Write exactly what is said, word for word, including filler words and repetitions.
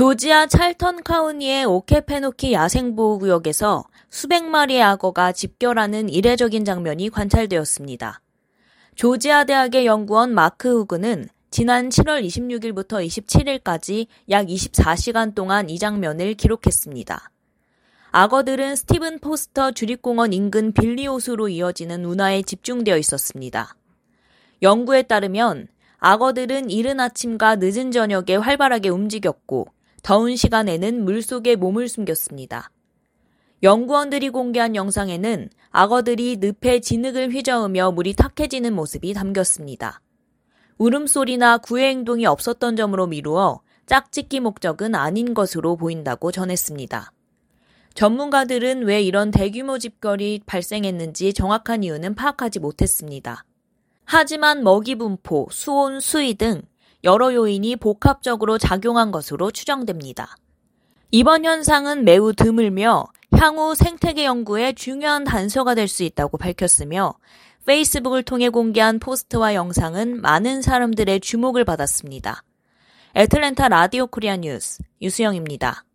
조지아 찰턴 카운티의 오케페노키 야생보호구역에서 수백 마리의 악어가 집결하는 이례적인 장면이 관찰되었습니다. 조지아 대학의 연구원 마크 후그는 지난 칠월 이십육일부터 이십칠일까지 약 이십사 시간 동안 이 장면을 기록했습니다. 악어들은 스티븐 포스터 주립공원 인근 빌리 호수로 이어지는 운하에 집중되어 있었습니다. 연구에 따르면 악어들은 이른 아침과 늦은 저녁에 활발하게 움직였고 더운 시간에는 물속에 몸을 숨겼습니다. 연구원들이 공개한 영상에는 악어들이 늪에 진흙을 휘저으며 물이 탁해지는 모습이 담겼습니다. 울음소리나 구애 행동이 없었던 점으로 미루어 짝짓기 목적은 아닌 것으로 보인다고 전했습니다. 전문가들은 왜 이런 대규모 집결이 발생했는지 정확한 이유는 파악하지 못했습니다. 하지만 먹이 분포, 수온, 수위 등 여러 요인이 복합적으로 작용한 것으로 추정됩니다. 이번 현상은 매우 드물며 향후 생태계 연구에 중요한 단서가 될 수 있다고 밝혔으며 페이스북을 통해 공개한 포스트와 영상은 많은 사람들의 주목을 받았습니다. 애틀랜타 라디오 코리아 뉴스 유수영입니다.